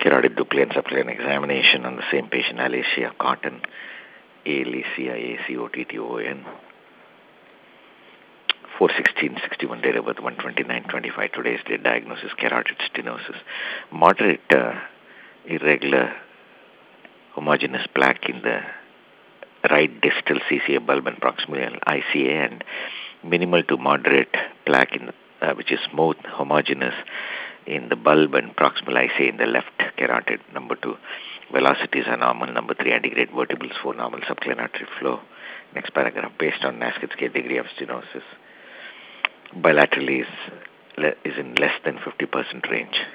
Carotid Doppler and subclinical examination on the same patient, Alicia Cotton, Alicia, Acotton. 4/16/61, date of birth 1/29/25. Today's date, diagnosis carotid stenosis, moderate irregular homogeneous plaque in the right distal CCA bulb and proximal ICA, and minimal to moderate plaque in the, which is smooth homogeneous in the bulb and proximal ICA in the left carotid. Number 2, velocities are normal. Number 3, antegrade vertebrals 4 normal, subclinical artery flow. Next paragraph, based on NASCAR scale, degree of stenosis bilaterally is in less than 50% range.